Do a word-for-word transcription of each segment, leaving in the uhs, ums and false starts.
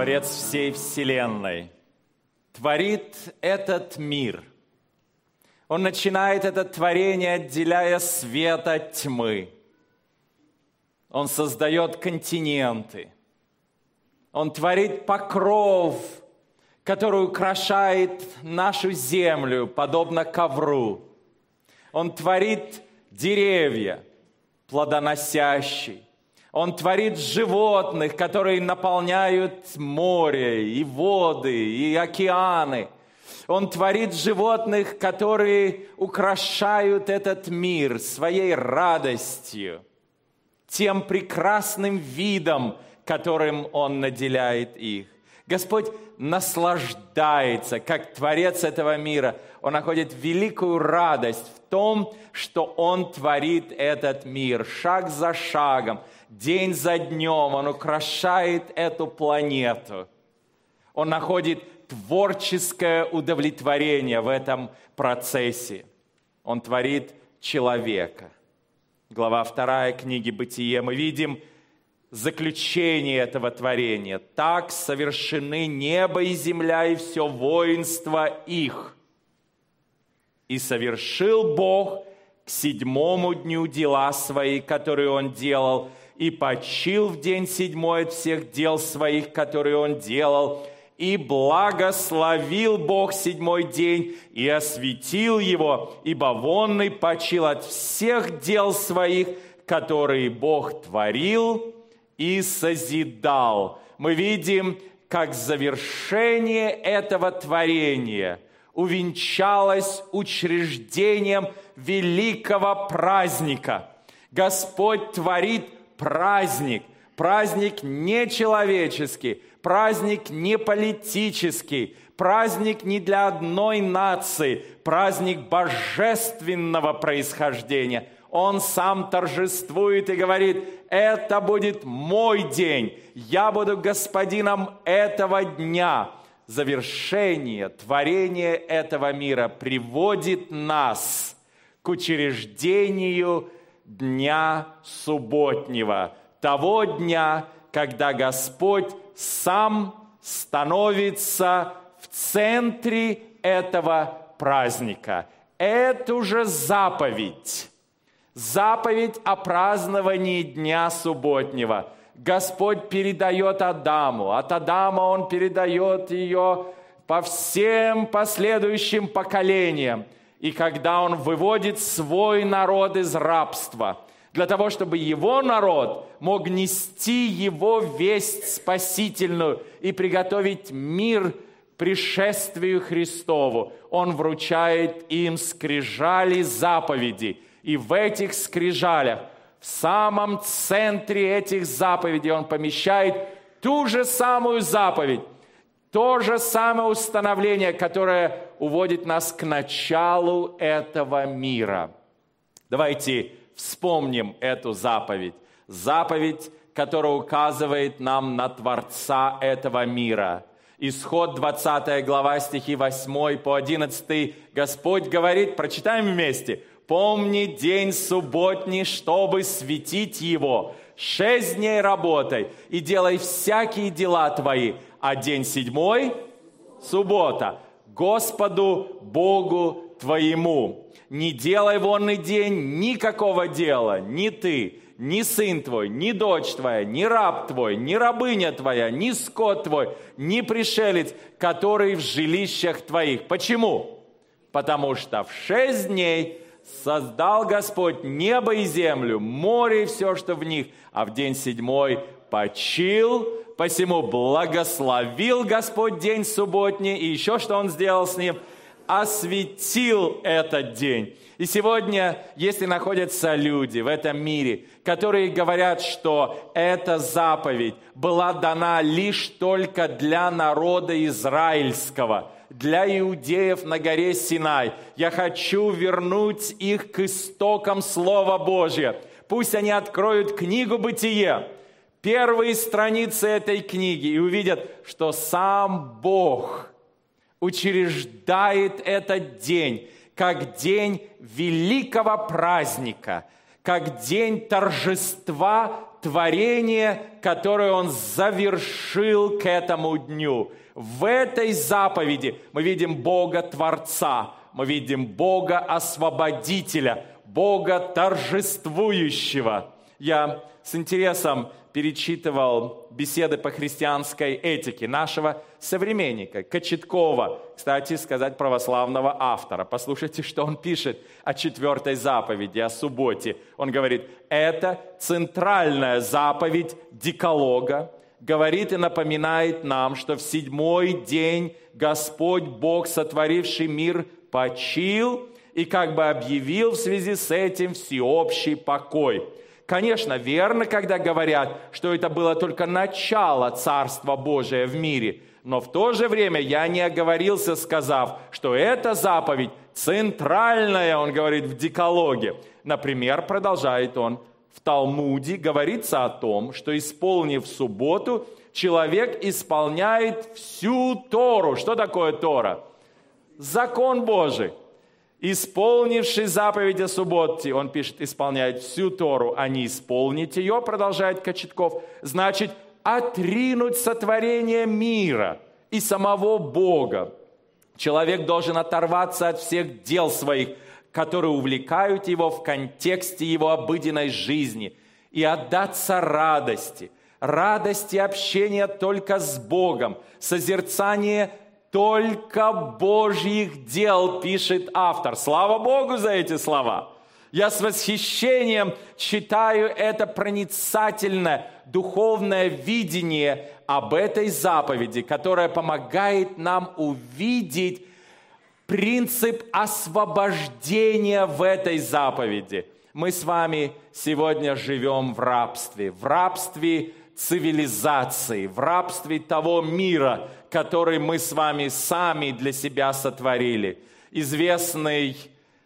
Творец всей вселенной, творит этот мир. Он начинает это творение, отделяя свет от тьмы. Он создает континенты. Он творит покров, который украшает нашу землю, подобно ковру. Он творит деревья, плодоносящие. Он творит животных, которые наполняют море, и воды, и океаны. Он творит животных, которые украшают этот мир своей радостью, тем прекрасным видом, которым Он наделяет их. Господь наслаждается, как Творец этого мира. Он находит великую радость в том, что Он творит этот мир шаг за шагом, день за днем. Он украшает эту планету. Он находит творческое удовлетворение в этом процессе. Он творит человека. Глава вторая книги «Бытие». Мы видим заключение этого творения. «Так совершены небо и земля, и все воинство их. И совершил Бог к седьмому дню дела свои, которые Он делал, и почил в день седьмой от всех дел своих, которые Он делал, и благословил Бог седьмой день, и осветил его, ибо вонный почил от всех дел своих, которые Бог творил и созидал». Мы видим, как завершение этого творения увенчалось учреждением великого праздника. Господь творит праздник, праздник не человеческий, праздник не политический, праздник не для одной нации, праздник божественного происхождения. Он сам торжествует и говорит: это будет мой день, я буду господином этого дня. Завершение творения этого мира приводит нас к учреждению дня субботнего, того дня, когда Господь сам становится в центре этого праздника. Эту же заповедь, заповедь о праздновании дня субботнего, Господь передает Адаму. От Адама Он передает ее по всем последующим поколениям. И когда Он выводит свой народ из рабства, для того, чтобы его народ мог нести его весть спасительную и приготовить мир пришествию Христову, Он вручает им скрижали заповедей. И в этих скрижалях, в самом центре этих заповедей Он помещает ту же самую заповедь, то же самое установление, которое уводит нас к началу этого мира. Давайте вспомним эту заповедь. Заповедь, которая указывает нам на Творца этого мира. Исход двадцатая глава, стихи восьмой по одиннадцатый. Господь говорит, прочитаем вместе: «Помни день субботний, чтобы светить его. Шесть дней работай и делай всякие дела твои, а день седьмой – суббота, Господу Богу твоему. Не делай вонный день никакого дела, ни ты, ни сын твой, ни дочь твоя, ни раб твой, ни рабыня твоя, ни скот твой, ни пришелец, который в жилищах твоих». Почему? Потому что в шесть дней создал Господь небо и землю, море и все, что в них, а в день седьмой почил, посему благословил Господь день субботний, и еще что Он сделал с ним? Осветил этот день. И сегодня, если находятся люди в этом мире, которые говорят, что эта заповедь была дана лишь только для народа израильского, для иудеев на горе Синай, я хочу вернуть их к истокам Слова Божьего. Пусть они откроют книгу «Бытие», первые страницы этой книги, и увидят, что сам Бог учреждает этот день как день великого праздника, как день торжества творение, которое Он завершил к этому дню. В этой заповеди мы видим Бога Творца, мы видим Бога Освободителя, Бога Торжествующего. Я с интересом перечитывал беседы по христианской этике нашего современника Кочеткова, кстати сказать, православного автора. Послушайте, что он пишет о четвертой заповеди, о субботе. Он говорит, это центральная заповедь Декалога, говорит и напоминает нам, что в седьмой день Господь Бог, сотворивший мир, почил и как бы объявил в связи с этим всеобщий покой. Конечно, верно, когда говорят, что это было только начало Царства Божия в мире, но в то же время я не оговорился, сказав, что эта заповедь центральная, он говорит, в Декалоге. Например, продолжает он, в Талмуде говорится о том, что, исполнив субботу, человек исполняет всю Тору. Что такое Тора? Закон Божий. Исполнивший заповедь о субботе, он пишет, исполняет всю Тору, а не исполнить ее, продолжает Кочетков, значит, отринуть сотворение мира и самого Бога. Человек должен оторваться от всех дел своих, которые увлекают его в контексте его обыденной жизни, и отдаться радости, радости общения только с Богом, созерцание только Божьих дел, пишет автор. Слава Богу за эти слова. Я с восхищением читаю это проницательное духовное видение об этой заповеди, которая помогает нам увидеть принцип освобождения в этой заповеди. Мы с вами сегодня живем в рабстве, в рабстве цивилизации, в рабстве того мира, который мы с вами сами для себя сотворили. Известный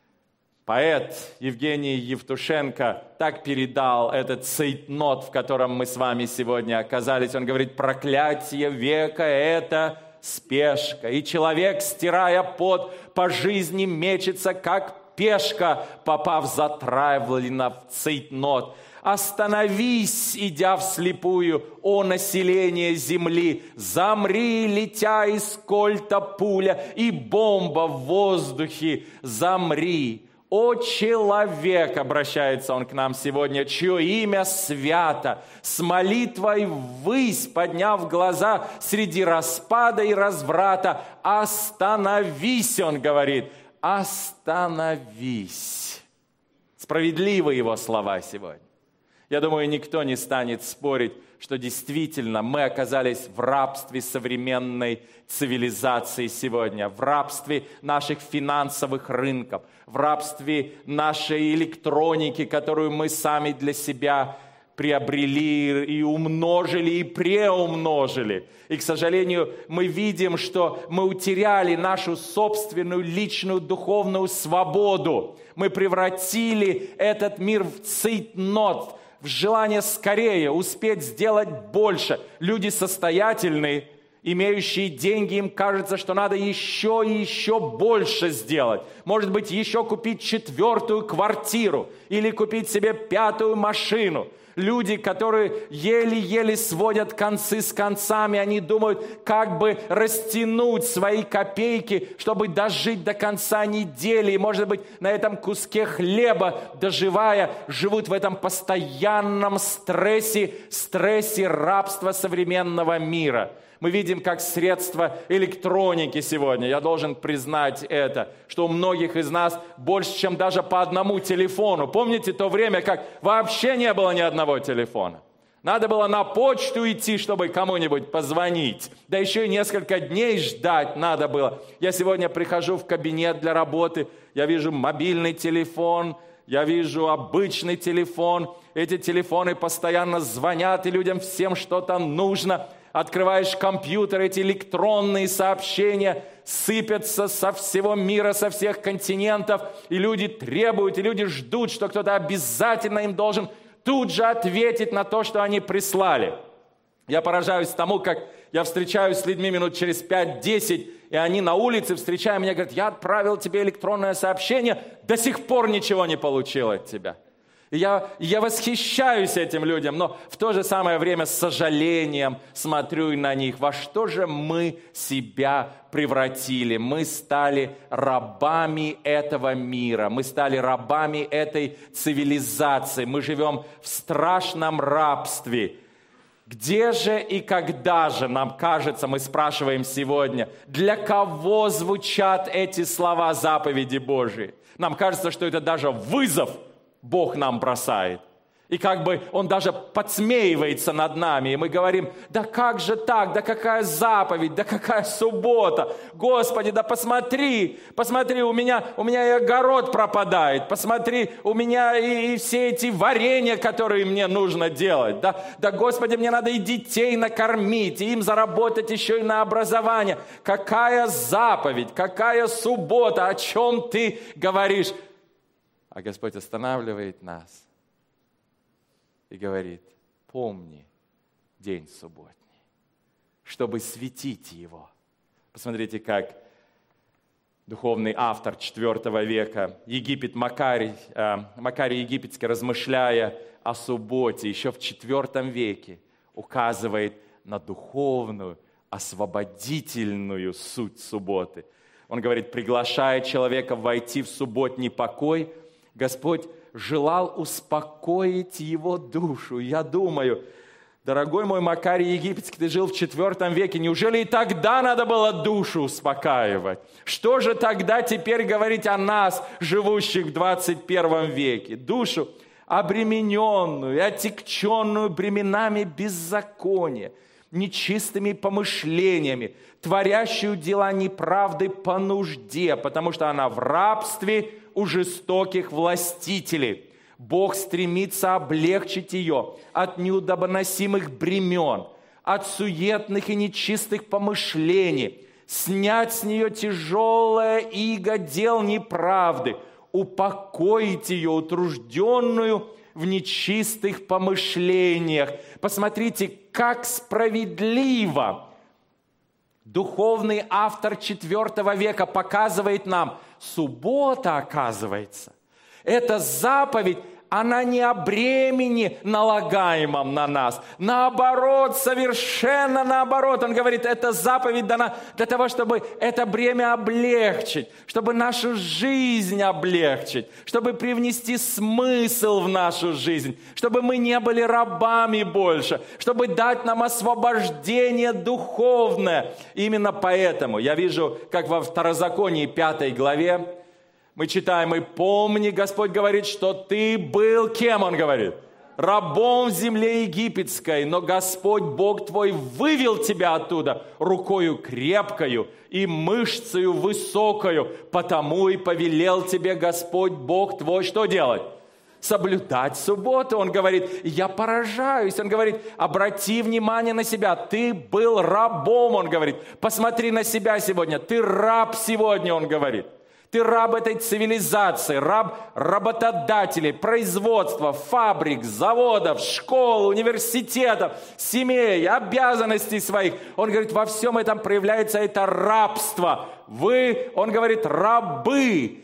поэт Евгений Евтушенко так передал этот цейтнот, в котором мы с вами сегодня оказались. Он говорит, проклятие века – это спешка. И человек, стирая пот, по жизни мечется, как пешка, попав затравлена в цейтнот. Остановись, идя вслепую, о население земли, замри, летя из кольта пуля, и бомба в воздухе, замри. О человек, обращается он к нам сегодня, чье имя свято, с молитвой ввысь, подняв глаза среди распада и разврата, остановись, он говорит, остановись. Справедливы его слова сегодня. Я думаю, никто не станет спорить, что действительно мы оказались в рабстве современной цивилизации сегодня, в рабстве наших финансовых рынков, в рабстве нашей электроники, которую мы сами для себя приобрели и умножили, и преумножили. И, к сожалению, мы видим, что мы утеряли нашу собственную личную духовную свободу. Мы превратили этот мир в цейтнот, в желание скорее успеть сделать больше. Люди состоятельные, имеющие деньги, им кажется, что надо еще и еще больше сделать. Может быть, еще купить четвертую квартиру или купить себе пятую машину. Люди, которые еле-еле сводят концы с концами, они думают, как бы растянуть свои копейки, чтобы дожить до конца недели. И, может быть, на этом куске хлеба, доживая, живут в этом постоянном стрессе, стрессе рабства современного мира. Мы видим, как средства электроники сегодня, я должен признать это, что у многих из нас больше, чем даже по одному телефону. Помните то время, как вообще не было ни одного телефона? Надо было на почту идти, чтобы кому-нибудь позвонить. Да еще и несколько дней ждать надо было. Я сегодня прихожу в кабинет для работы, я вижу мобильный телефон, я вижу обычный телефон. Эти телефоны постоянно звонят, и людям всем что-то нужно. Открываешь компьютер, эти электронные сообщения сыпятся со всего мира, со всех континентов, и люди требуют, и люди ждут, что кто-то обязательно им должен тут же ответить на то, что они прислали. Я поражаюсь тому, как я встречаюсь с людьми минут через пять-десять, и они на улице, встречая меня, говорят, я отправил тебе электронное сообщение, до сих пор ничего не получил от тебя. И я, я восхищаюсь этим людям, но в то же самое время с сожалением смотрю на них. Во что же мы себя превратили? Мы стали рабами этого мира, мы стали рабами этой цивилизации. Мы живем в страшном рабстве. Где же и когда же, нам кажется, мы спрашиваем сегодня, для кого звучат эти слова заповеди Божьи? Нам кажется, что это даже вызов Бог нам бросает. И как бы Он даже подсмеивается над нами. И мы говорим, да как же так, да какая заповедь, да какая суббота. Господи, да посмотри, посмотри, у меня, у меня и огород пропадает. Посмотри, у меня и, и все эти варенья, которые мне нужно делать. Да, да, Господи, мне надо и детей накормить, и им заработать еще и на образование. Какая заповедь, какая суббота, о чем ты говоришь? А Господь останавливает нас и говорит, помни день субботний, чтобы светить его. Посмотрите, как духовный автор четвёртого века, Египет Макарий, э, Макарий Египетский, размышляя о субботе еще в четвёртом веке, указывает на духовную, освободительную суть субботы. Он говорит, приглашая человека войти в субботний покой, Господь желал успокоить его душу. Я думаю, дорогой мой Макарий Египетский, ты жил в четвёртом веке, неужели и тогда надо было душу успокаивать? Что же тогда теперь говорить о нас, живущих в двадцать первом веке? Душу обремененную, отягченную бременами беззакония, нечистыми помышлениями, творящую дела неправды по нужде, потому что она в рабстве у жестоких властителей. Бог стремится облегчить ее от неудобоносимых бремен, от суетных и нечистых помышлений, снять с нее тяжелое иго дел неправды, упокоить ее, утружденную в нечистых помышлениях. Посмотрите, как справедливо духовный автор четвёртого века показывает нам, суббота, оказывается, эта заповедь, она не о бремени, налагаемом на нас. Наоборот, совершенно наоборот. Он говорит, эта заповедь дана для того, чтобы это бремя облегчить, чтобы нашу жизнь облегчить, чтобы привнести смысл в нашу жизнь, чтобы мы не были рабами больше, чтобы дать нам освобождение духовное. Именно поэтому я вижу, как во Второзаконии пятой главе, мы читаем, и помни, Господь говорит, что ты был, кем Он говорит? Рабом в земле египетской, но Господь Бог твой вывел тебя оттуда рукою крепкою и мышцею высокою, потому и повелел тебе Господь Бог твой что делать? Соблюдать субботу. Он говорит, я поражаюсь. Он говорит, обрати внимание на себя. Ты был рабом, он говорит. Посмотри на себя сегодня. Ты раб сегодня, он говорит. Ты раб этой цивилизации, раб работодателей, производства, фабрик, заводов, школ, университетов, семей, обязанностей своих. Он говорит, во всем этом проявляется это рабство. Вы, он говорит, рабы.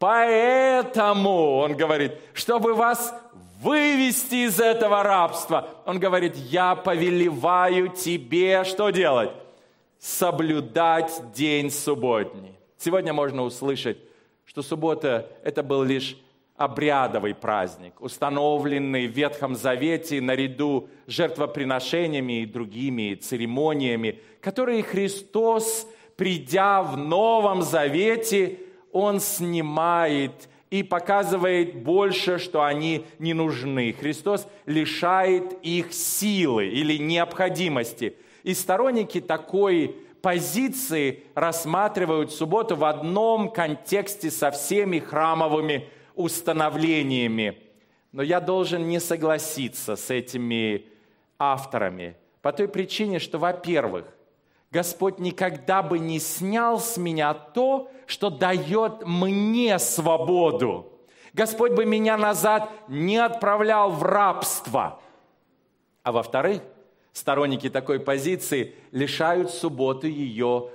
Поэтому, он говорит, чтобы вас вывести из этого рабства, он говорит, я повелеваю тебе что делать? Соблюдать день субботний. Сегодня можно услышать, что суббота – это был лишь обрядовый праздник, установленный в Ветхом Завете наряду с жертвоприношениями и другими церемониями, которые Христос, придя в Новом Завете, Он снимает и показывает больше, что они не нужны. Христос лишает их силы или необходимости. И сторонники такой позиции рассматривают субботу в одном контексте со всеми храмовыми установлениями. Но я должен не согласиться с этими авторами по той причине, что, во-первых, Господь никогда бы не снял с меня то, что дает мне свободу. Господь бы меня назад не отправлял в рабство. А во-вторых, сторонники такой позиции лишают субботы ее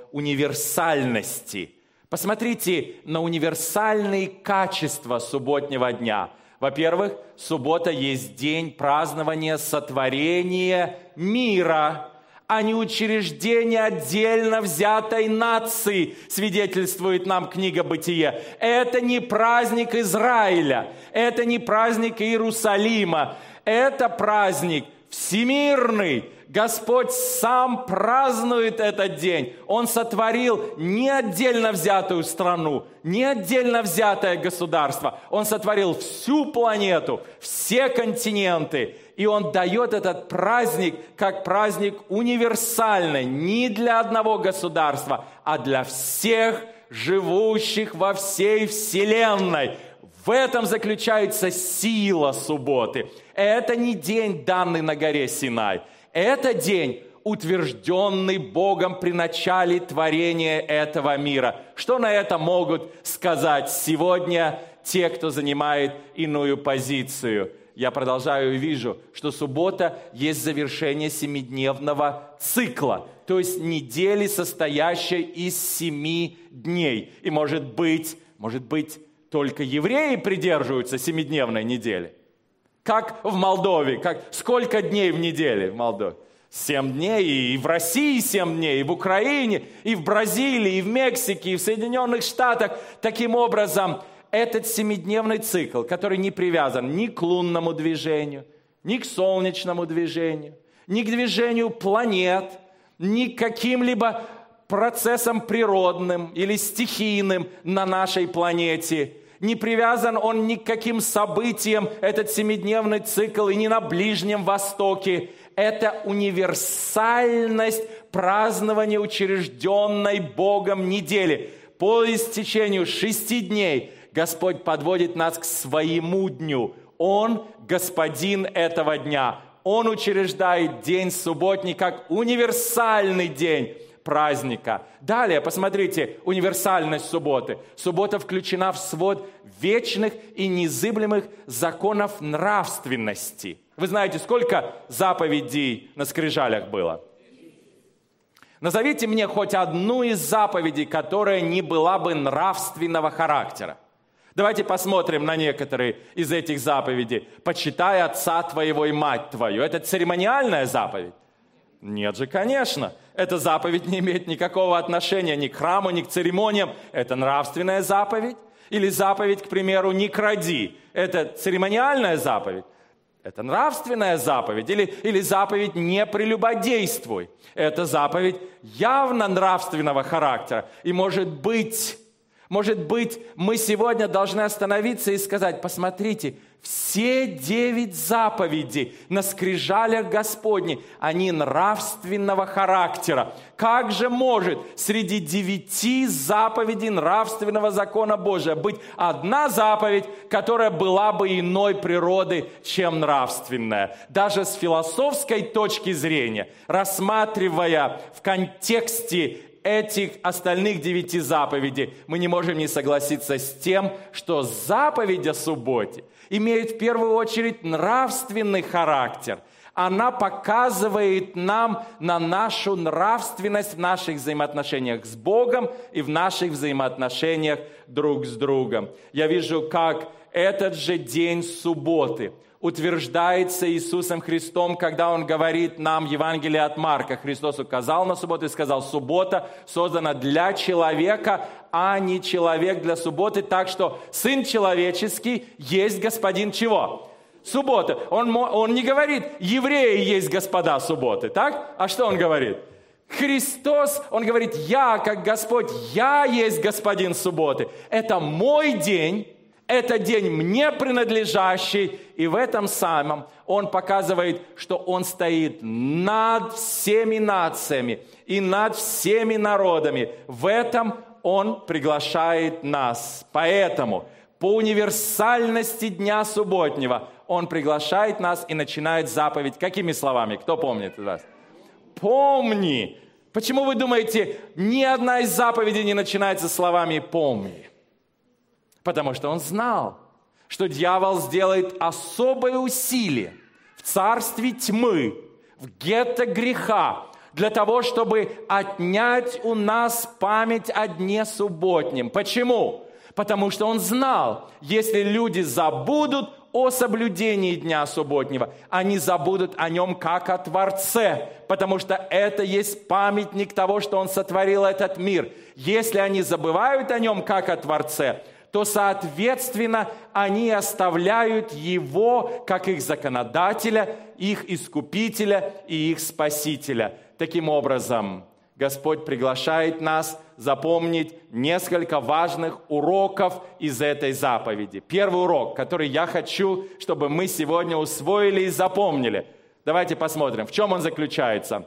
универсальности. Посмотрите на универсальные качества субботнего дня. Во-первых, суббота есть день празднования сотворения мира, а не учреждение отдельно взятой нации, свидетельствует нам книга «Бытие». Это не праздник Израиля, это не праздник Иерусалима, это праздник всемирный. Господь сам празднует этот день. Он сотворил не отдельно взятую страну, не отдельно взятое государство. Он сотворил всю планету, все континенты. И Он дает этот праздник как праздник универсальный, не для одного государства, а для всех живущих во всей вселенной. В этом заключается сила субботы. Это не день, данный на горе Синай. Это день, утвержденный Богом при начале творения этого мира. Что на это могут сказать сегодня те, кто занимает иную позицию? Я продолжаю и вижу, что суббота есть завершение семидневного цикла, то есть недели, состоящей из семи дней. И может быть, может быть, только евреи придерживаются семидневной недели. Как в Молдове, как, сколько дней в неделе в Молдове? Семь дней, и в России семь дней, и в Украине, и в Бразилии, и в Мексике, и в Соединенных Штатах. Таким образом, этот семидневный цикл, который не привязан ни к лунному движению, ни к солнечному движению, ни к движению планет, ни к каким-либо процессам природным или стихийным на нашей планете. Не привязан он ни к каким событиям, этот семидневный цикл, и не на Ближнем Востоке. Это универсальность празднования учрежденной Богом недели. По истечению шести дней Господь подводит нас к своему дню. Он господин этого дня. Он учреждает день субботний как универсальный день праздника. Далее, посмотрите, универсальность субботы. Суббота включена в свод вечных и незыблемых законов нравственности. Вы знаете, сколько заповедей на скрижалях было? Назовите мне хоть одну из заповедей, которая не была бы нравственного характера. Давайте посмотрим на некоторые из этих заповедей. «Почитай отца твоего и мать твою». Это церемониальная заповедь? Нет же, конечно. Эта заповедь не имеет никакого отношения ни к храму, ни к церемониям. Это нравственная заповедь. Или заповедь, к примеру, «не кради». Это церемониальная заповедь. Это нравственная заповедь. Или, или заповедь «не прелюбодействуй». Это заповедь явно нравственного характера. И может быть, может быть, мы сегодня должны остановиться и сказать: посмотрите, все девять заповедей на скрижалях Господней, они нравственного характера. Как же может среди девяти заповедей нравственного закона Божия быть одна заповедь, которая была бы иной природы, чем нравственная? Даже с философской точки зрения, рассматривая в контексте этих остальных девяти заповедей, мы не можем не согласиться с тем, что заповедь о субботе имеет в первую очередь нравственный характер. Она показывает нам на нашу нравственность в наших взаимоотношениях с Богом и в наших взаимоотношениях друг с другом. Я вижу, как этот же день субботы утверждается Иисусом Христом, когда Он говорит нам Евангелие от Марка. Христос указал на субботу и сказал: суббота создана для человека, а не человек для субботы. Так что Сын Человеческий есть Господин чего? Субботы. Он, он не говорит: евреи есть господа субботы, так? А что Он говорит? Христос, Он говорит: я, как Господь, я есть Господин субботы. Это мой день. Это день мне принадлежащий, и в этом самом Он показывает, что Он стоит над всеми нациями и над всеми народами. В этом Он приглашает нас. Поэтому по универсальности дня субботнего Он приглашает нас и начинает заповедь. Какими словами? Кто помнит из вас? Помни. Почему вы думаете, ни одна из заповедей не начинается словами «помни»? Потому что Он знал, что дьявол сделает особое усилие в царстве тьмы, в гетто греха, для того, чтобы отнять у нас память о дне субботнем. Почему? Потому что Он знал, если люди забудут, о соблюдении дня субботнего, они забудут о нем как о Творце, потому что это есть памятник того, что Он сотворил этот мир. Если они забывают о нем как о Творце, то, соответственно, они оставляют Его как их законодателя, их искупителя и их спасителя. Таким образом, Господь приглашает нас запомнить несколько важных уроков из этой заповеди. Первый урок, который я хочу, чтобы мы сегодня усвоили и запомнили. Давайте посмотрим, в чем он заключается.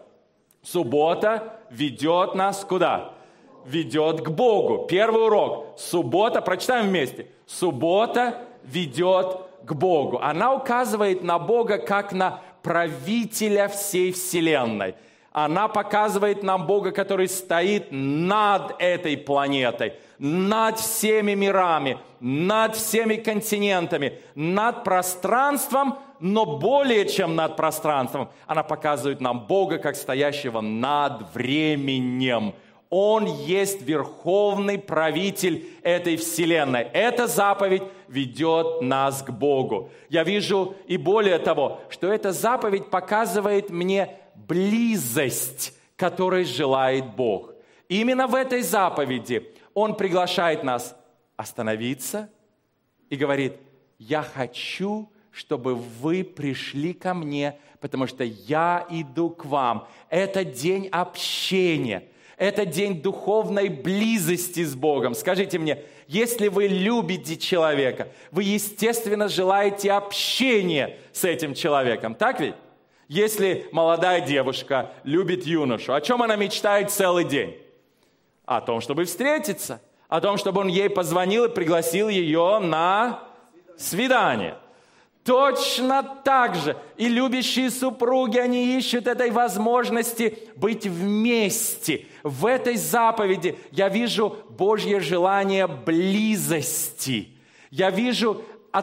Суббота ведет нас куда? Ведет к Богу. Первый урок. Суббота, прочитаем вместе. Суббота ведет к Богу. Она указывает на Бога как на правителя всей вселенной. Она показывает нам Бога, который стоит над этой планетой, над всеми мирами, над всеми континентами, над пространством, но более чем над пространством. Она показывает нам Бога, как стоящего над временем. Он есть верховный правитель этой вселенной. Эта заповедь ведет нас к Богу. Я вижу и более того, что эта заповедь показывает мне близость, которой желает Бог. И именно в этой заповеди Он приглашает нас остановиться и говорит: я хочу, чтобы вы пришли ко мне, потому что я иду к вам. Это день общения. Это день духовной близости с Богом. Скажите мне, если вы любите человека, вы, естественно, желаете общения с этим человеком. Так ведь? Если молодая девушка любит юношу, о чем она мечтает целый день? О том, чтобы встретиться. О том, чтобы он ей позвонил и пригласил ее на свидание. Точно так же и любящие супруги, они ищут этой возможности быть вместе. В этой заповеди я вижу Божье желание близости. Я вижу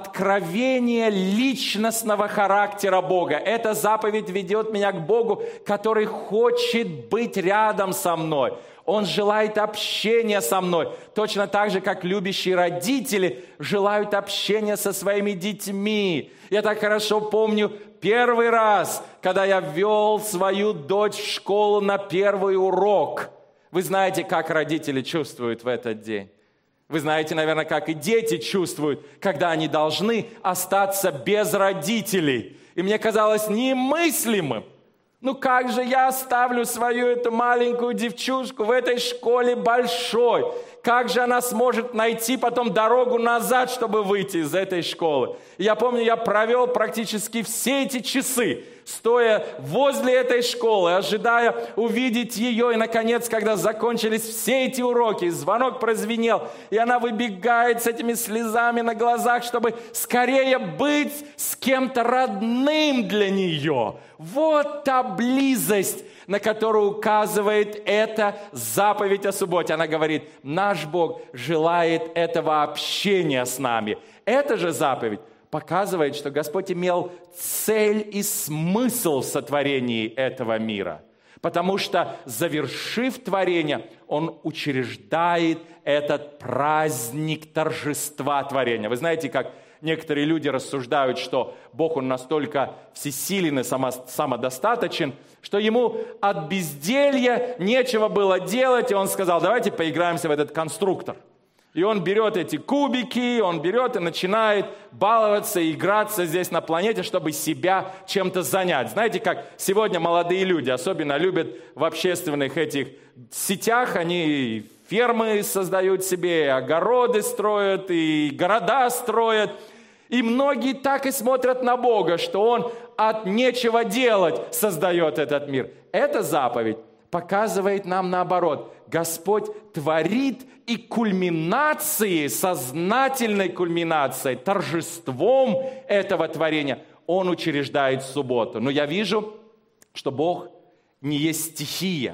откровение личностного характера Бога. Эта заповедь ведет меня к Богу, который хочет быть рядом со мной. Он желает общения со мной, точно так же, как любящие родители желают общения со своими детьми. Я так хорошо помню первый раз, когда я ввел свою дочь в школу на первый урок. Вы знаете, как родители чувствуют в этот день. Вы знаете, наверное, как и дети чувствуют, когда они должны остаться без родителей. И мне казалось немыслимым. Ну как же я оставлю свою эту маленькую девчушку в этой школе большой? Как же она сможет найти потом дорогу назад, чтобы выйти из этой школы? И я помню, я провел практически все эти часы, стоя возле этой школы, ожидая увидеть ее. И, наконец, когда закончились все эти уроки, звонок прозвенел, и она выбегает с этими слезами на глазах, чтобы скорее быть с кем-то родным для нее. Вот та близость, на которую указывает эта заповедь о субботе. Она говорит: наш Бог желает этого общения с нами. Эта же заповедь показывает, что Господь имел цель и смысл в сотворении этого мира. Потому что, завершив творение, Он учреждает этот праздник торжества творения. Вы знаете, как некоторые люди рассуждают, что Бог, Он настолько всесилен и самодостаточен, что Ему от безделья нечего было делать, и Он сказал: давайте поиграемся в этот конструктор. И Он берет эти кубики, Он берет и начинает баловаться и играться здесь на планете, чтобы себя чем-то занять. Знаете, как сегодня молодые люди особенно любят в общественных этих сетях, они фермы создают себе, огороды строят, и города строят. И многие так и смотрят на Бога, что Он от нечего делать создает этот мир. Эта заповедь показывает нам наоборот. Господь творит, и кульминацией, сознательной кульминацией, торжеством этого творения Он учреждает субботу. Но я вижу, что Бог не есть стихия,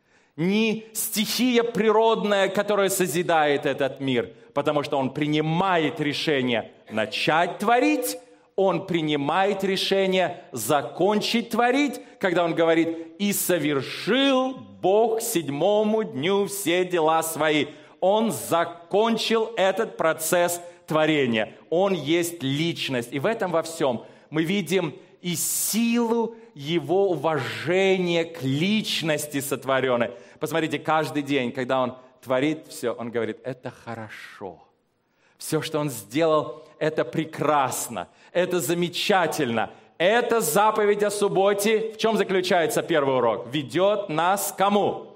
не стихия природная, которая созидает этот мир, потому что Он принимает решение начать творить, Он принимает решение закончить творить, когда Он говорит: «И совершил Бог к седьмому дню все дела свои». Он закончил этот процесс творения. Он есть личность. И в этом во всем мы видим и силу Его уважения к личности сотворенной. Посмотрите, каждый день, когда Он творит все, Он говорит, это хорошо. Все, что Он сделал, это прекрасно, это замечательно. Это заповедь о субботе. В чем заключается первый урок? Ведет нас к кому?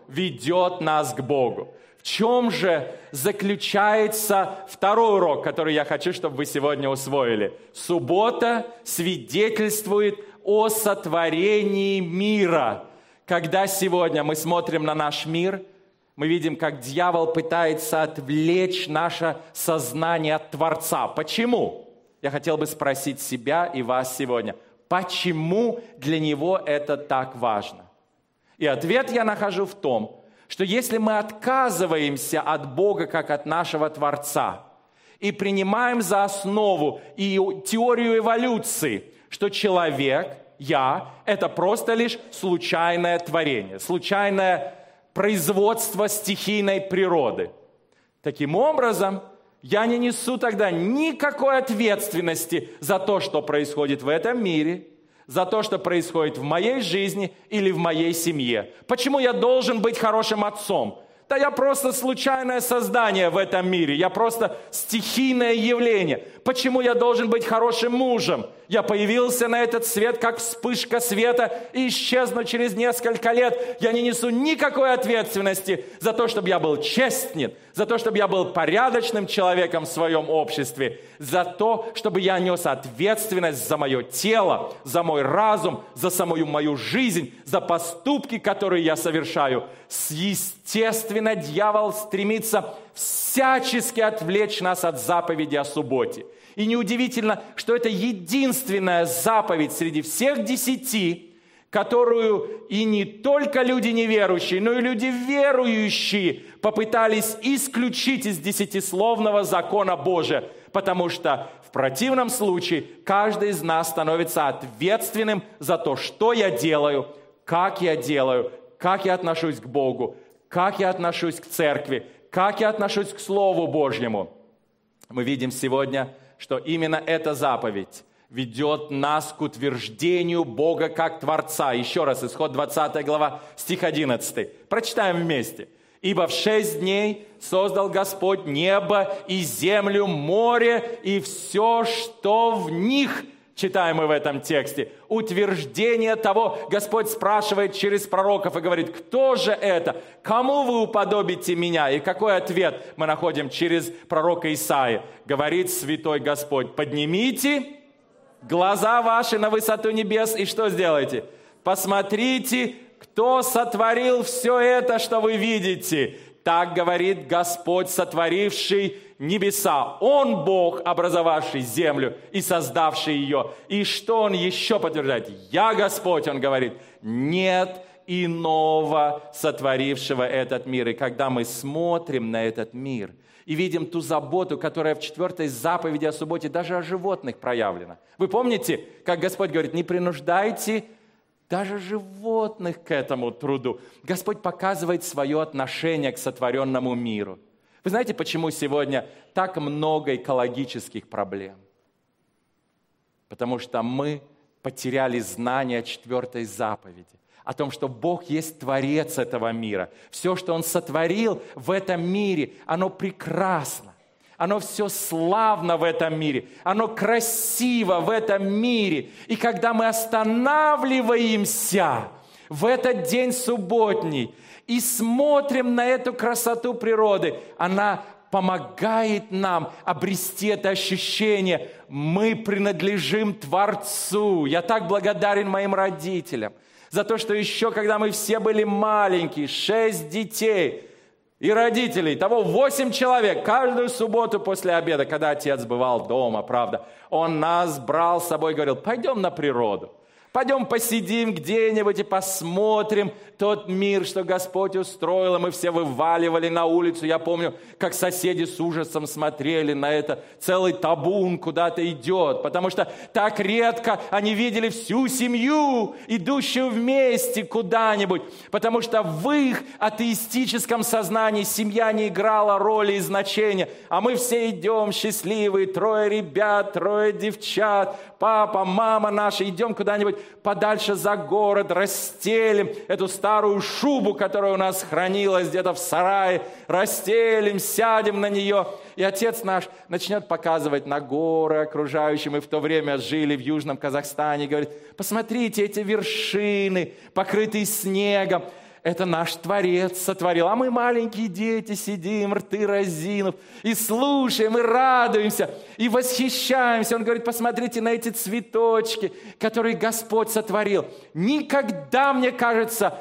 Ведет нас к Богу. В чем же заключается второй урок, который я хочу, чтобы вы сегодня усвоили? Суббота свидетельствует о сотворении мира. Когда сегодня мы смотрим на наш мир, мы видим, как дьявол пытается отвлечь наше сознание от Творца. Почему? Я хотел бы спросить себя и вас сегодня. Почему для него это так важно? И ответ я нахожу в том, что если мы отказываемся от Бога как от нашего Творца и принимаем за основу и теорию эволюции, что человек, я, это просто лишь случайное творение, случайное производство стихийной природы. Таким образом, я не несу тогда никакой ответственности за то, что происходит в этом мире, за то, что происходит в моей жизни или в моей семье. Почему я должен быть хорошим отцом? Да я просто случайное создание в этом мире, я просто стихийное явление. Почему я должен быть хорошим мужем? Я появился на этот свет, как вспышка света, и исчезну через несколько лет. Я не несу никакой ответственности за то, чтобы я был честен, за то, чтобы я был порядочным человеком в своем обществе, за то, чтобы я нес ответственность за мое тело, за мой разум, за самую мою жизнь, за поступки, которые я совершаю. Естественно, дьявол стремится всячески отвлечь нас от заповеди о субботе. И неудивительно, что это единственная заповедь среди всех десяти, которую и не только люди неверующие, но и люди верующие попытались исключить из десятисловного закона Божия, потому что в противном случае каждый из нас становится ответственным за то, что я делаю, как я делаю, как я отношусь к Богу, как я отношусь к церкви, как я отношусь к Слову Божьему. Мы видим сегодня, что именно эта заповедь ведет нас к утверждению Бога как Творца. Еще раз, Исход двадцатая глава, стих одиннадцатый. Прочитаем вместе. «Ибо в шесть дней создал Господь небо и землю, море и все, что в них». Читаем мы в этом тексте. Утверждение того, Господь спрашивает через пророков и говорит, кто же это? Кому вы уподобите меня? И какой ответ мы находим через пророка Исаии? Говорит святой Господь, поднимите глаза ваши на высоту небес и что сделайте? Посмотрите, кто сотворил все это, что вы видите. Так говорит Господь, сотворивший небеса. Он Бог, образовавший землю и создавший ее. И что Он еще подтверждает? Я Господь, Он говорит, нет иного сотворившего этот мир. И когда мы смотрим на этот мир и видим ту заботу, которая в четвертой заповеди о субботе даже о животных проявлена. Вы помните, как Господь говорит, не принуждайте даже животных к этому труду. Господь показывает свое отношение к сотворенному миру. Вы знаете, почему сегодня так много экологических проблем? Потому что мы потеряли знание четвертой заповеди. О том, что Бог есть Творец этого мира. Все, что Он сотворил в этом мире, оно прекрасно. Оно все славно в этом мире. Оно красиво в этом мире. И когда мы останавливаемся в этот день субботний и смотрим на эту красоту природы, она помогает нам обрести это ощущение. Мы принадлежим Творцу. Я так благодарен моим родителям за то, что еще когда мы все были маленькие, шесть детей и родителей, того восемь человек, каждую субботу после обеда, когда отец бывал дома, правда, он нас брал с собой и говорил, пойдем на природу, пойдем посидим где-нибудь и посмотрим, тот мир, что Господь устроил, и мы все вываливали на улицу. Я помню, как соседи с ужасом смотрели на это. Целый табун куда-то идет, потому что так редко они видели всю семью, идущую вместе куда-нибудь, потому что в их атеистическом сознании семья не играла роли и значения, а мы все идем счастливые, трое ребят, трое девчат, папа, мама наши, идем куда-нибудь подальше за город, расстелим эту старую шубу, которая у нас хранилась где-то в сарае, расстелим, сядем на нее, и отец наш начнет показывать на горы окружающие. Мы в то время жили в Южном Казахстане, говорит: посмотрите, эти вершины, покрытые снегом. Это наш Творец сотворил. А мы, маленькие дети, сидим, рты разинув, и слушаем, и радуемся, и восхищаемся. Он говорит: посмотрите на эти цветочки, которые Господь сотворил. Никогда, мне кажется,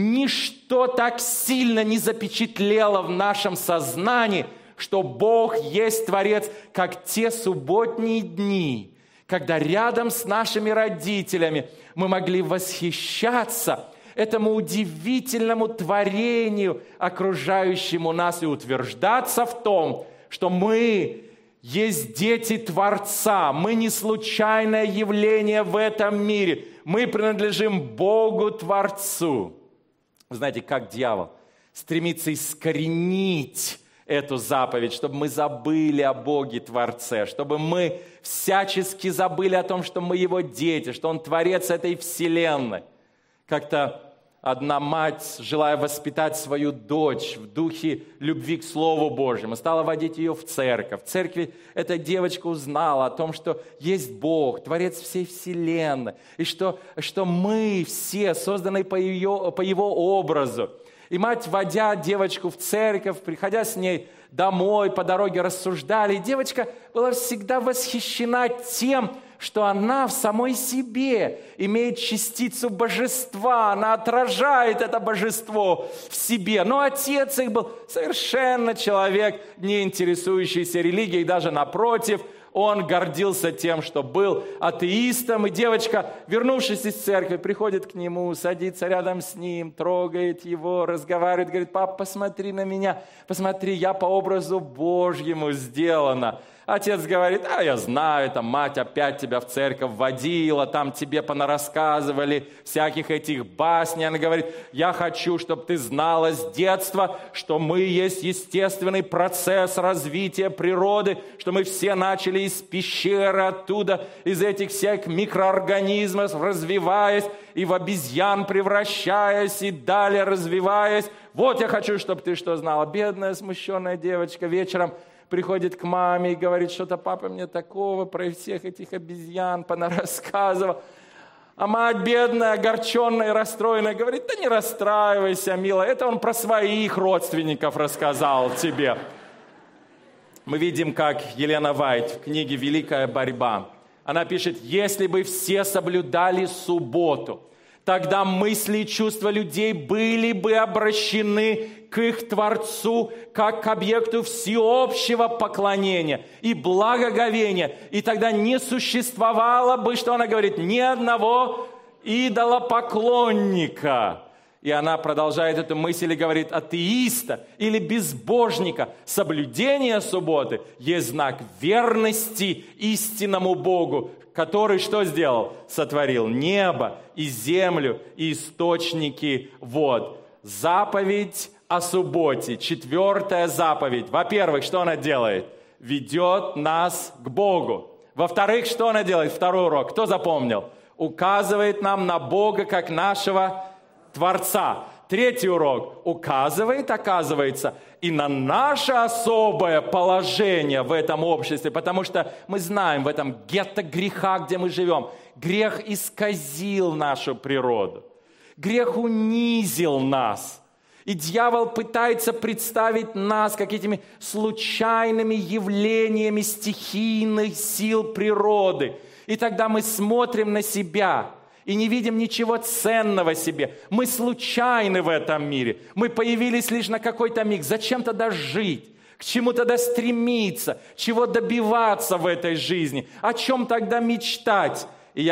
ничто так сильно не запечатлело в нашем сознании, что Бог есть Творец, как те субботние дни, когда рядом с нашими родителями мы могли восхищаться этому удивительному творению, окружающему нас, и утверждаться в том, что мы есть дети Творца, мы не случайное явление в этом мире, мы принадлежим Богу Творцу. Вы знаете, как дьявол стремится искоренить эту заповедь, чтобы мы забыли о Боге Творце, чтобы мы всячески забыли о том, что мы Его дети, что Он Творец этой вселенной. Как-то одна мать, желая воспитать свою дочь в духе любви к Слову Божьему, стала водить ее в церковь. В церкви эта девочка узнала о том, что есть Бог, Творец всей вселенной, и что, что мы все созданы по, ее, по Его образу. И мать, водя девочку в церковь, приходя с ней домой, по дороге рассуждали, и девочка была всегда восхищена тем, что она в самой себе имеет частицу божества, она отражает это божество в себе. Но отец их был совершенно человек, не интересующийся религией, даже напротив, он гордился тем, что был атеистом. И девочка, вернувшись из церкви, приходит к нему, садится рядом с ним, трогает его, разговаривает, говорит: папа, посмотри на меня, посмотри, я по образу Божьему сделана. Отец говорит: а я знаю, там мать опять тебя в церковь водила, там тебе понарассказывали всяких этих басней. Она говорит: я хочу, чтобы ты знала с детства, что мы есть естественный процесс развития природы, что мы все начали из пещеры, оттуда, из этих всех микроорганизмов, развиваясь, и в обезьян превращаясь, и далее развиваясь. Вот я хочу, чтобы ты что знала. Бедная, смущенная девочка вечером приходит к маме и говорит: что-то папа мне такого про всех этих обезьян понарассказывал. А мать бедная, огорченная и расстроенная говорит: да не расстраивайся, милая, это он про своих родственников рассказал тебе. Мы видим, как Елена Вайт в книге «Великая борьба», она пишет: если бы все соблюдали субботу, тогда мысли и чувства людей были бы обращены к их Творцу, как к объекту всеобщего поклонения и благоговения. И тогда не существовало бы, что она говорит, ни одного идолопоклонника. И она продолжает эту мысль и говорит: атеиста или безбожника соблюдение субботы есть знак верности истинному Богу, который что сделал? Сотворил небо и землю и источники вод. Заповедь о субботе, четвертая заповедь. Во-первых, что она делает? Ведет нас к Богу. Во-вторых, что она делает? Второй урок. Кто запомнил? Указывает нам на Бога как нашего Творца. Третий урок. Указывает, оказывается, и на наше особое положение в этом обществе, потому что мы знаем, в этом гетто греха, где мы живем, грех исказил нашу природу. Грех унизил нас. И дьявол пытается представить нас как этими случайными явлениями стихийных сил природы. И тогда мы смотрим на себя и не видим ничего ценного в себе. Мы случайны в этом мире. Мы появились лишь на какой-то миг. Зачем тогда жить? К чему тогда стремиться? Чего добиваться в этой жизни? О чем тогда мечтать? И я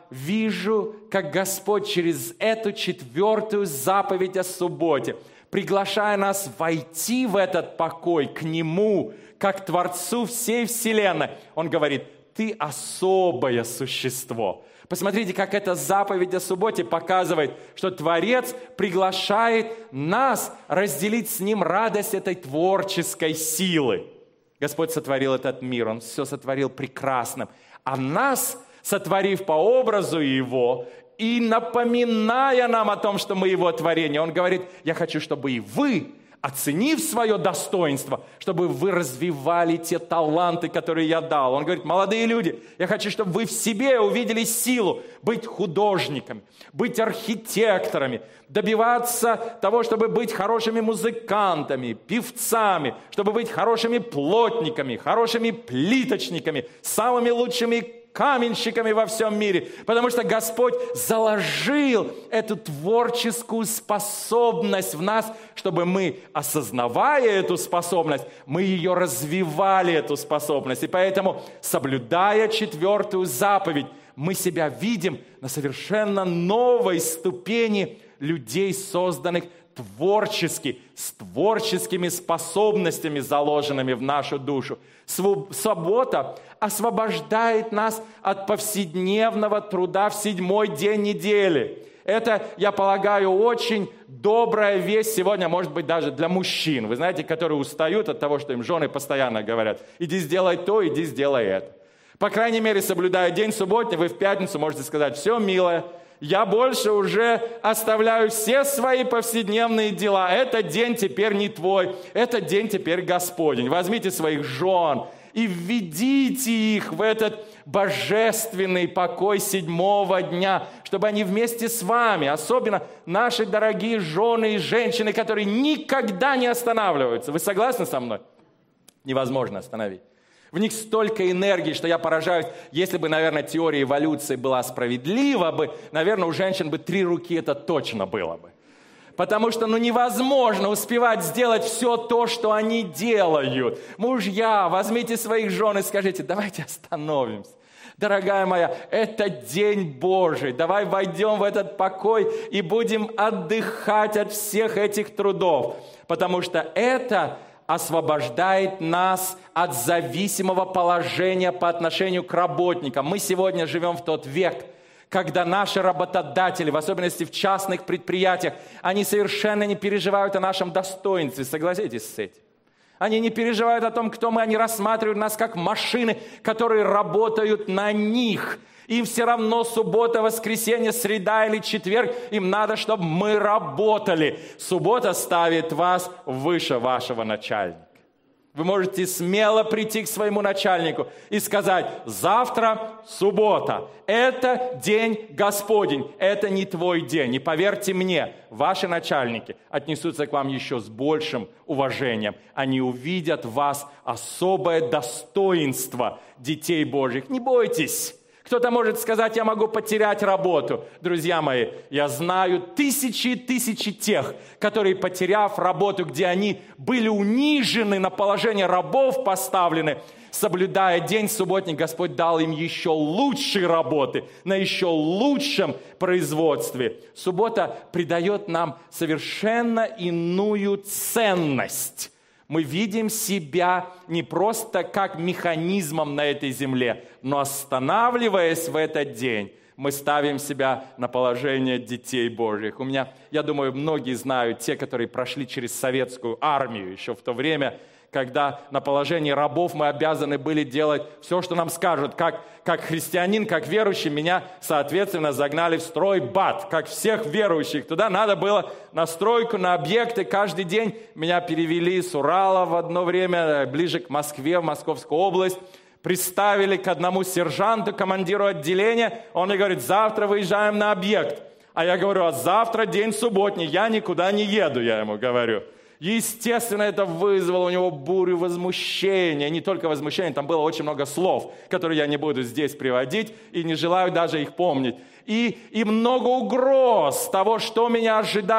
вижу, как Господь через эту четвертую заповедь о субботе, приглашая нас войти в этот покой к Нему, как Творцу всей вселенной, Он говорит: ты особое существо. Посмотрите, как эта заповедь о субботе показывает, что Творец приглашает нас разделить с Ним радость этой творческой силы. Господь сотворил этот мир, Он все сотворил прекрасным. А нас, сотворив по образу Его и напоминая нам о том, что мы Его творение, Он говорит: я хочу, чтобы и вы, оценив свое достоинство, чтобы вы развивали те таланты, которые я дал. Он говорит: молодые люди, я хочу, чтобы вы в себе увидели силу быть художниками, быть архитекторами, добиваться того, чтобы быть хорошими музыкантами, певцами, чтобы быть хорошими плотниками, хорошими плиточниками, самыми лучшими каменщиками во всем мире, потому что Господь заложил эту творческую способность в нас, чтобы мы, осознавая эту способность, мы ее развивали, эту способность. И поэтому, соблюдая четвертую заповедь, мы себя видим на совершенно новой ступени людей, созданных творчески, с творческими способностями, заложенными в нашу душу. Суббота освобождает нас от повседневного труда в седьмой день недели. Это, я полагаю, очень добрая весть сегодня, может быть, даже для мужчин. Вы знаете, которые устают от того, что им жены постоянно говорят: иди сделай то, иди сделай это. По крайней мере, соблюдая день субботний, вы в пятницу можете сказать: все, милая, я больше уже оставляю все свои повседневные дела. Этот день теперь не твой, этот день теперь Господень. Возьмите своих жен и введите их в этот божественный покой седьмого дня, чтобы они вместе с вами, особенно наши дорогие жены и женщины, которые никогда не останавливаются. Вы согласны со мной? Невозможно остановить. В них столько энергии, что я поражаюсь. Если бы, наверное, теория эволюции была справедлива бы, наверное, у женщин бы три руки это точно было бы. Потому что, ну, невозможно успевать сделать все то, что они делают. Мужья, возьмите своих жен и скажите: давайте остановимся. Дорогая моя, это день Божий. Давай войдем в этот покой и будем отдыхать от всех этих трудов. Потому что это освобождает нас от зависимого положения по отношению к работникам. Мы сегодня живем в тот век, когда наши работодатели, в особенности в частных предприятиях, они совершенно не переживают о нашем достоинстве. Согласитесь с этим? Они не переживают о том, кто мы. Они рассматривают нас как машины, которые работают на них. Им все равно суббота, воскресенье, среда или четверг. Им надо, чтобы мы работали. Суббота ставит вас выше вашего начальника. Вы можете смело прийти к своему начальнику и сказать: завтра суббота. Это день Господень. Это не твой день. И поверьте мне, ваши начальники отнесутся к вам еще с большим уважением. Они увидят в вас особое достоинство детей Божьих. Не бойтесь. Кто-то может сказать: я могу потерять работу. Друзья мои, я знаю тысячи и тысячи тех, которые, потеряв работу, где они были унижены, на положение рабов поставлены, соблюдая день субботний, Господь дал им еще лучшие работы, на еще лучшем производстве. Суббота придает нам совершенно иную ценность. Мы видим себя не просто как механизмом на этой земле, но останавливаясь в этот день, мы ставим себя на положение детей Божьих. У меня, я думаю, многие знают, те, которые прошли через советскую армию еще в то время, когда на положении рабов мы обязаны были делать все, что нам скажут. Как, как христианин, как верующий, меня, соответственно, загнали в стройбат, как всех верующих. Туда надо было на стройку, на объекты. Каждый день меня перевели с Урала в одно время, ближе к Москве, в Московскую область. Представили к одному сержанту, командиру отделения. Он мне говорит: завтра выезжаем на объект. А я говорю: а завтра день субботний, я никуда не еду, я ему говорю. Естественно, это вызвало у него бурю возмущения. Не только возмущения, там было очень много слов, которые я не буду здесь приводить и не желаю даже их помнить. И, и много угроз того, что меня ожидает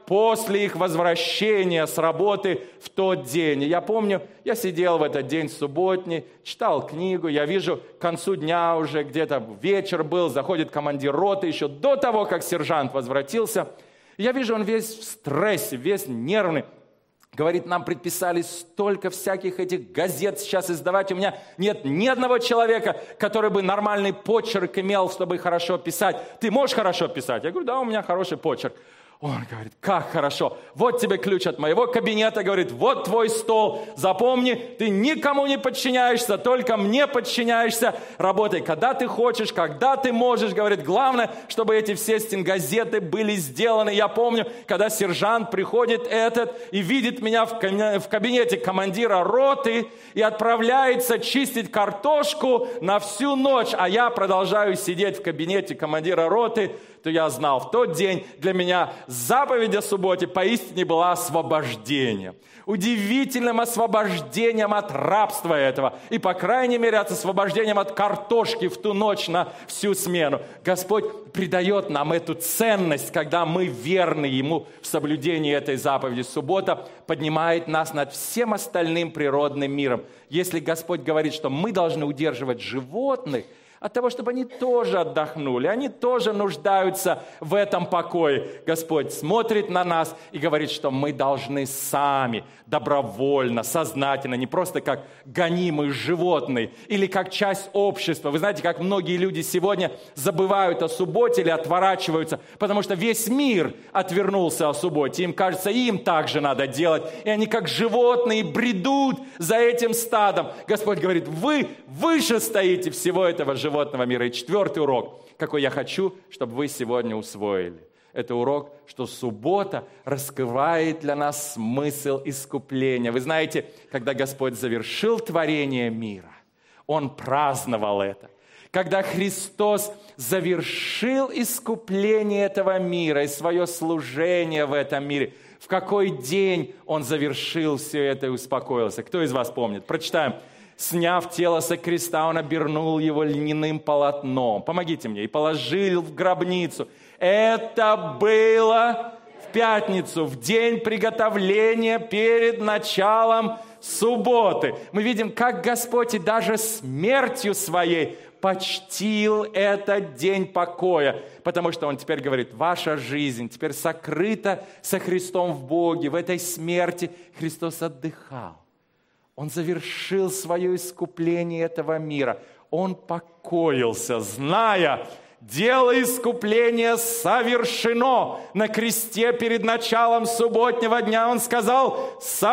после их возвращения с работы в тот день. И я помню, я сидел в этот день субботний, читал книгу, я вижу, к концу дня уже где-то вечер был, заходит командир роты еще до того, как сержант возвратился. Я вижу, он весь в стрессе, весь нервный. Говорит, нам предписали столько всяких этих газет сейчас издавать. У меня нет ни одного человека, который бы нормальный почерк имел, чтобы хорошо писать. Ты можешь хорошо писать? Я говорю, да, у меня хороший почерк. Он говорит, как хорошо. Вот тебе ключ от моего кабинета. Говорит, вот твой стол. Запомни, ты никому не подчиняешься, только мне подчиняешься. Работай, когда ты хочешь, когда ты можешь. Говорит, главное, чтобы эти все стенгазеты были сделаны. Я помню, когда сержант приходит этот и видит меня в кабинете командира роты и отправляется чистить картошку на всю ночь, а я продолжаю сидеть в кабинете командира роты, то я знал, в тот день для меня заповедь о субботе поистине была освобождение. Удивительным освобождением от рабства этого. И, по крайней мере, от освобождением от картошки в ту ночь на всю смену. Господь придает нам эту ценность, когда мы верны Ему в соблюдении этой заповеди. Суббота поднимает нас над всем остальным природным миром. Если Господь говорит, что мы должны удерживать животных, от того, чтобы они тоже отдохнули, они тоже нуждаются в этом покое. Господь смотрит на нас и говорит, что мы должны сами, добровольно, сознательно, не просто как гонимые животные или как часть общества. Вы знаете, как многие люди сегодня забывают о субботе или отворачиваются, потому что весь мир отвернулся о субботе. Им кажется, им так же надо делать. И они как животные бредут за этим стадом. Господь говорит, вы выше стоите всего этого животного. животного мира. И четвертый урок, какой я хочу, чтобы вы сегодня усвоили. Это урок, что суббота раскрывает для нас смысл искупления. Вы знаете, когда Господь завершил творение мира, Он праздновал это. Когда Христос завершил искупление этого мира и свое служение в этом мире, в какой день Он завершил все это и успокоился? Кто из вас помнит? Прочитаем. Сняв тело со креста, Он обернул его льняным полотном. Помогите мне. И положил в гробницу. Это было в пятницу, в день приготовления перед началом субботы. Мы видим, как Господь и даже смертью своей почтил этот день покоя. Потому что Он теперь говорит, ваша жизнь теперь сокрыта со Христом в Боге. В этой смерти Христос отдыхал. Он завершил свое искупление этого мира. Он покоился, зная, дело искупления совершено. На кресте перед началом субботнего дня Он сказал,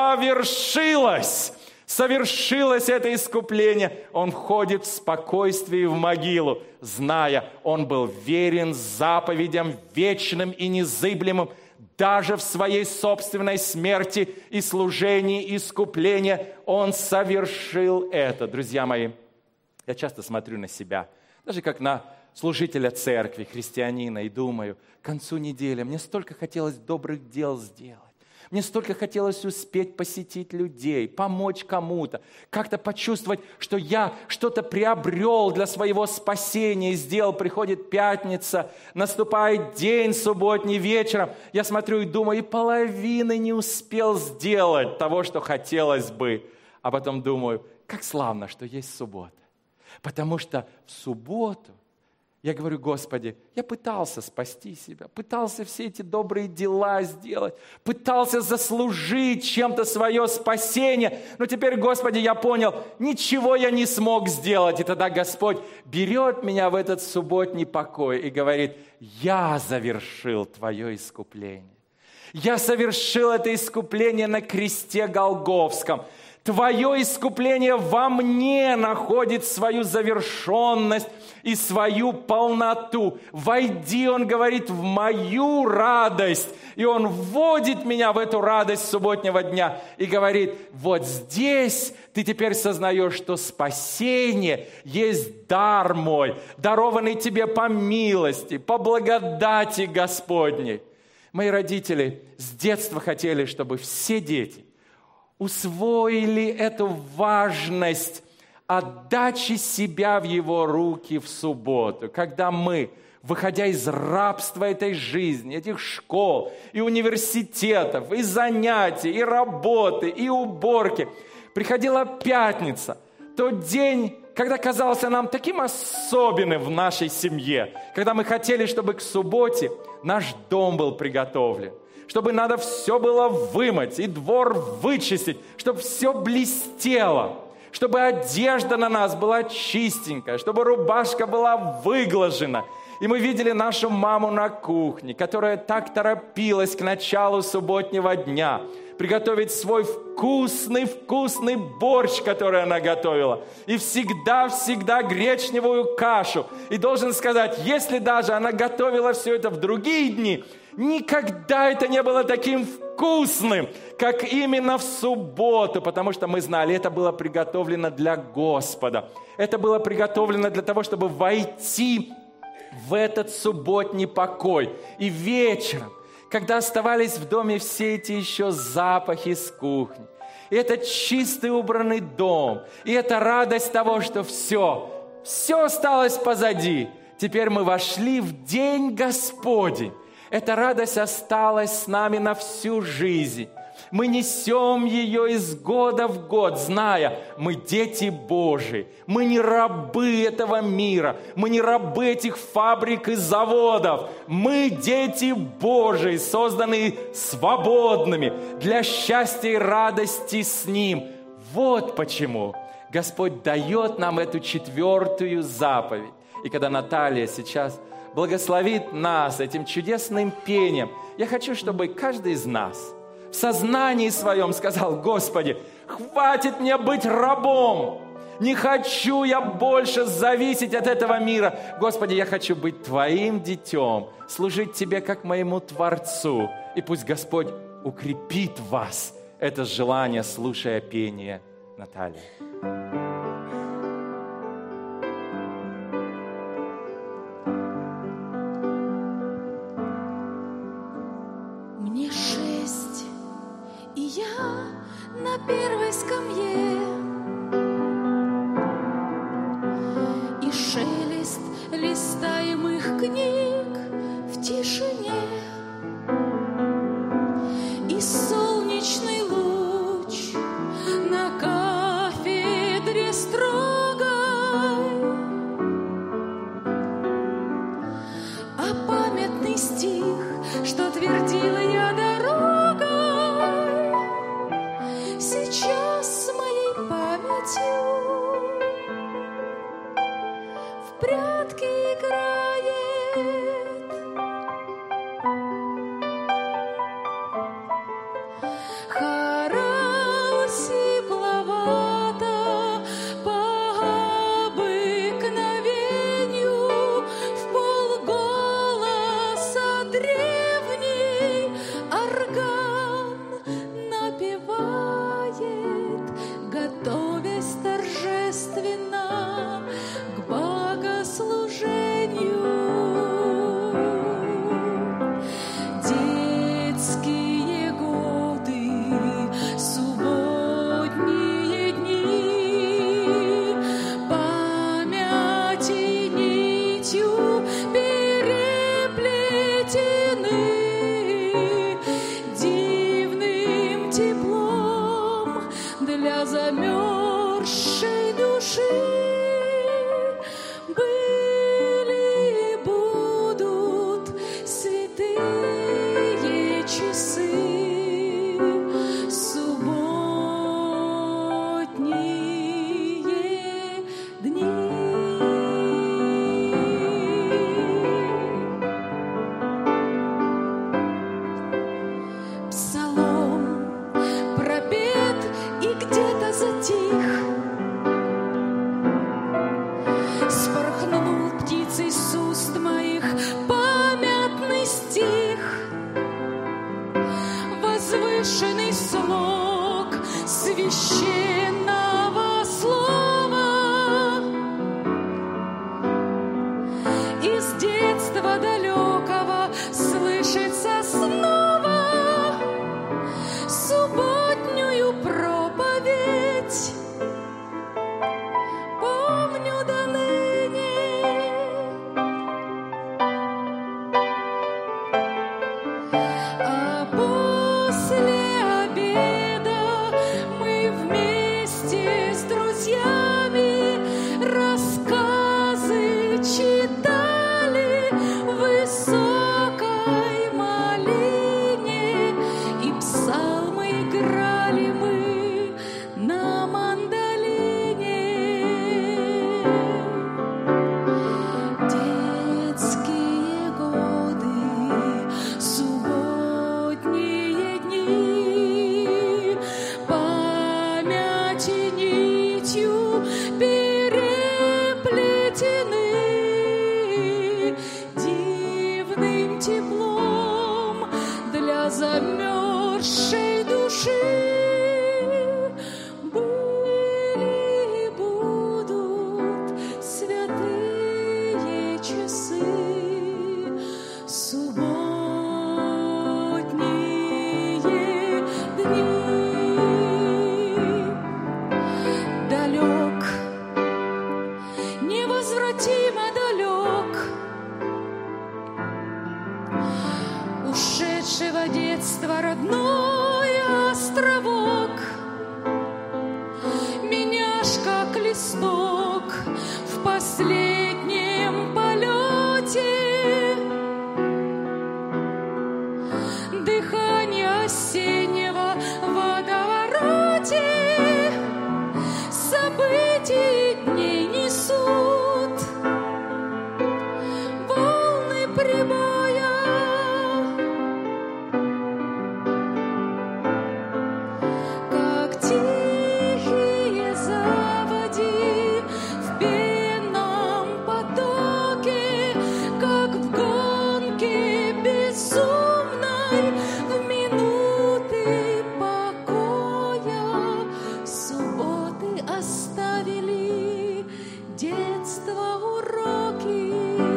совершилось. Совершилось это искупление. Он входит в спокойствие в могилу, зная, Он был верен заповедям вечным и незыблемым, даже в своей собственной смерти и служении искупления Он совершил это. Друзья мои, я часто смотрю на себя, даже как на служителя церкви, христианина, и думаю, к концу недели мне столько хотелось добрых дел сделать. Мне столько хотелось успеть посетить людей, помочь кому-то, как-то почувствовать, что я что-то приобрел для своего спасения и сделал. Приходит пятница, наступает день субботний вечером. Я смотрю и думаю, и половины не успел сделать того, что хотелось бы. А потом думаю, как славно, что есть суббота. Потому что в субботу я говорю, Господи, я пытался спасти себя, пытался все эти добрые дела сделать, пытался заслужить чем-то свое спасение, но теперь, Господи, я понял, ничего я не смог сделать. И тогда Господь берет меня в этот субботний покой и говорит, я завершил Твое искупление. Я совершил это искупление на кресте Голгофском. Твое искупление во мне находит свою завершенность и свою полноту. Войди, Он говорит, в мою радость. И Он вводит меня в эту радость субботнего дня и говорит, вот здесь ты теперь сознаешь, что спасение есть дар мой, дарованный тебе по милости, по благодати Господней. Мои родители с детства хотели, чтобы все дети усвоили эту важность отдачи себя в Его руки в субботу, когда мы выходя из рабства этой жизни, этих школ и университетов, и занятий, и работы, и уборки, приходила пятница, тот день, когда казался нам таким особенным в нашей семье, когда мы хотели, чтобы к субботе наш дом был приготовлен, чтобы надо все было вымыть и двор вычистить, чтобы все блестело, чтобы одежда на нас была чистенькая, чтобы рубашка была выглажена. И мы видели нашу маму на кухне, которая так торопилась к началу субботнего дня приготовить свой вкусный-вкусный борщ, который она готовила. И всегда-всегда гречневую кашу. И должен сказать, если даже она готовила все это в другие дни, никогда это не было таким вкусным, как именно в субботу, потому что мы знали, это было приготовлено для Господа. Это было приготовлено для того, чтобы войти в этот субботний покой. И вечером, когда оставались в доме все эти еще запахи с кухни, и этот чистый убранный дом, и эта радость того, что все, все осталось позади. Теперь мы вошли в день Господень. Эта радость осталась с нами на всю жизнь. Мы несем ее из года в год, зная, мы дети Божии. Мы не рабы этого мира. Мы не рабы этих фабрик и заводов. Мы дети Божии, созданные свободными для счастья и радости с Ним. Вот почему Господь дает нам эту четвертую заповедь. И когда Наталья сейчас благословит нас этим чудесным пением, я хочу, чтобы каждый из нас в сознании своем сказал: Господи, хватит мне быть рабом. Не хочу я больше зависеть от этого мира. Господи, я хочу быть Твоим детем, служить Тебе как моему Творцу. И пусть Господь укрепит в вас это желание, слушая пение Натальи. Мне шесть, и я на первой скамье, и шелест листаемых книг в тишине, и солнечный луч на кафедре строгой, а памятный стих, что твердила я дорогой, сейчас с моей памятью в прятки играет. Хорал сипловато по обыкновению вполголоса древний орган напевает, готовясь торжественно к богослужению. Детские годы, субботние дни, памяти нитью переплетены, дивным теплом для замерзшей души. Были и будут святые часы, субботние дни. Псалом пропет и где-то затих, спорхнул птицей с уст моих памятный стих, возвышенный слог священного слова из детства далекого слышится снова субботнюю проповедь. Помню до ныне невозвратимо далек. Ушедшего детства родной островок меня ж как листок в последнем полете, дыхание осеннего в водовороте, событий дней несут волны прибоя. Как тихие заводи в пенном потоке, как в гонке безумной в минуты покоя, субботы оставили детство уроки.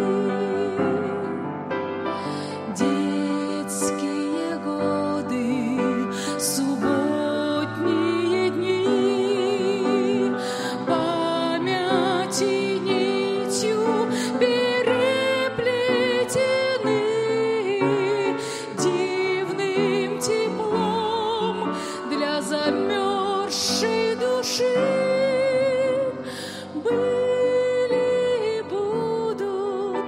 Детские годы, субботние дни, памяти нитью переплетены дивным теплом для замерзшей души. Были и будут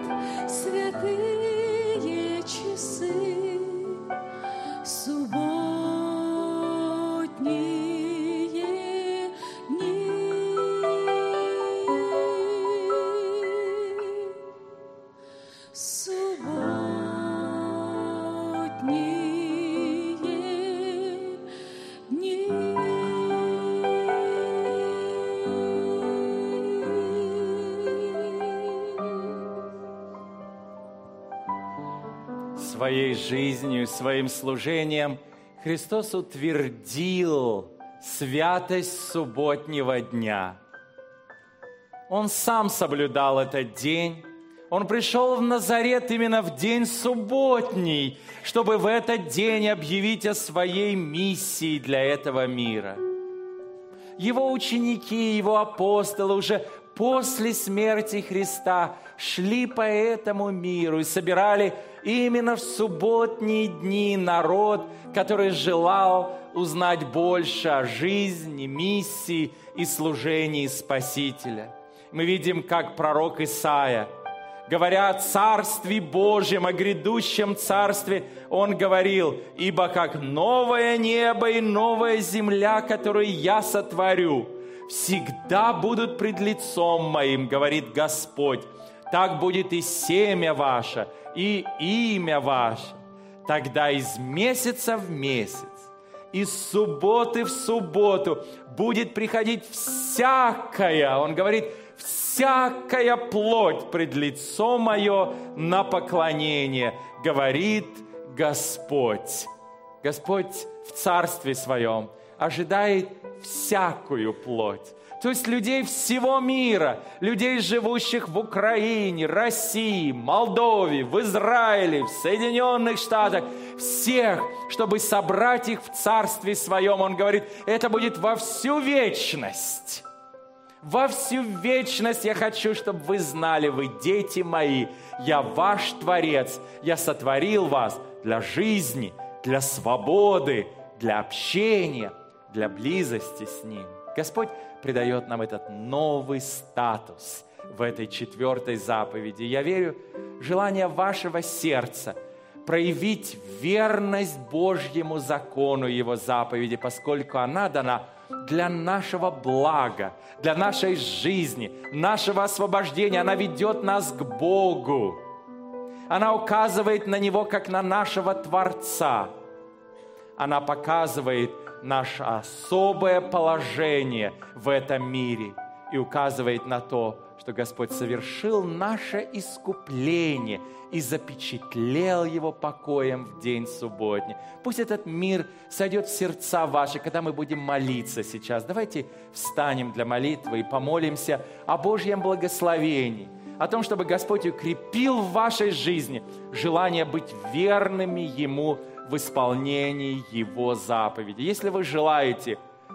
святые часы, субботние дни. Субботние дни. Своей жизнью, своим служением Христос утвердил святость субботнего дня. Он сам соблюдал этот день. Он пришел в Назарет именно в день субботний, чтобы в этот день объявить о своей миссии для этого мира. Его ученики, его апостолы уже после смерти Христа шли по этому миру и собирали именно в субботние дни народ, который желал узнать больше о жизни, миссии и служении Спасителя. Мы видим, как пророк Исаия, говоря о Царстве Божьем, о грядущем Царстве, он говорил: «Ибо как новое небо и новая земля, которую я сотворю, всегда будут пред лицом моим, говорит Господь, так будет и семя ваше, и имя ваше. Тогда из месяца в месяц, из субботы в субботу будет приходить всякая», он говорит, «всякая плоть пред лицо мое на поклонение, говорит Господь». Господь в Царстве Своем ожидает всякую плоть. То есть людей всего мира, людей, живущих в Украине, России, Молдове, в Израиле, в Соединенных Штатах, всех, чтобы собрать их в Царстве Своем. Он говорит, это будет во всю вечность. Во всю вечность я хочу, чтобы вы знали, вы дети мои, я ваш Творец, я сотворил вас для жизни, для свободы, для общения, для близости с Ним. Господь придает нам этот новый статус в этой четвертой заповеди. Я верю, желание вашего сердца проявить верность Божьему закону, Его заповеди, поскольку она дана для нашего блага, для нашей жизни, нашего освобождения. Она ведет нас к Богу. Она указывает на Него, как на нашего Творца. Она показывает наше особое положение в этом мире и указывает на то, что Господь совершил наше искупление и запечатлел его покоем в день субботний. Пусть этот мир сойдет в сердца ваши, когда мы будем молиться сейчас. Давайте встанем для молитвы и помолимся о Божьем благословении, о том, чтобы Господь укрепил в вашей жизни желание быть верными Ему в исполнении Его заповедей. Если вы желаете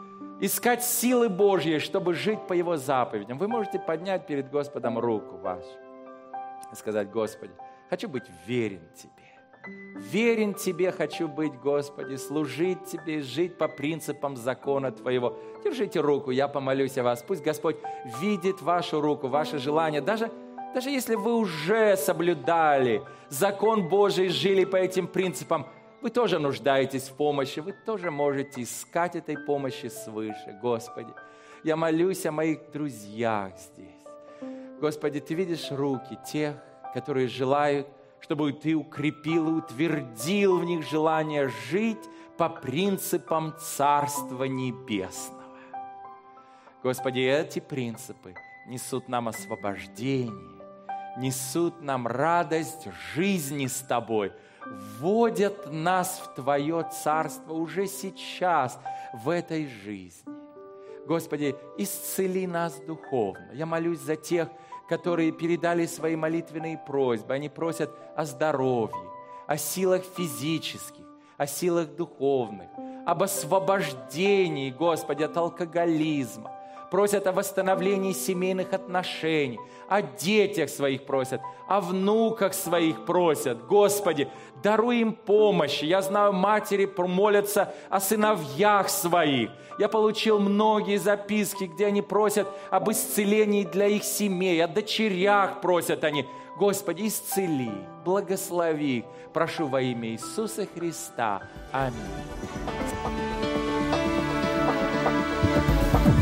искать силы Божьей, чтобы жить по Его заповедям. Вы можете поднять перед Господом руку вашу и сказать: Господи, хочу быть верен Тебе. Верен Тебе хочу быть, Господи, служить Тебе и жить по принципам закона Твоего. Держите руку, я помолюсь о вас. Пусть Господь видит вашу руку, ваше желание. Даже, даже если вы уже соблюдали закон Божий, жили по этим принципам, вы тоже нуждаетесь в помощи, вы тоже можете искать этой помощи свыше. Господи, я молюсь о моих друзьях здесь. Господи, Ты видишь руки тех, которые желают, чтобы Ты укрепил и утвердил в них желание жить по принципам Царства Небесного. Господи, эти принципы несут нам освобождение, несут нам радость жизни с Тобой, вводят нас в Твое Царство уже сейчас, в этой жизни. Господи, исцели нас духовно. Я молюсь за тех, которые передали свои молитвенные просьбы. Они просят о здоровье, о силах физических, о силах духовных, об освобождении, Господи, от алкоголизма. Просят о восстановлении семейных отношений, о детях своих просят, о внуках своих просят. Господи, даруй им помощь. Я знаю, матери молятся о сыновьях своих. Я получил многие записки, где они просят об исцелении для их семей, о дочерях просят они. Господи, исцели, благослови. Прошу во имя Иисуса Христа. Аминь.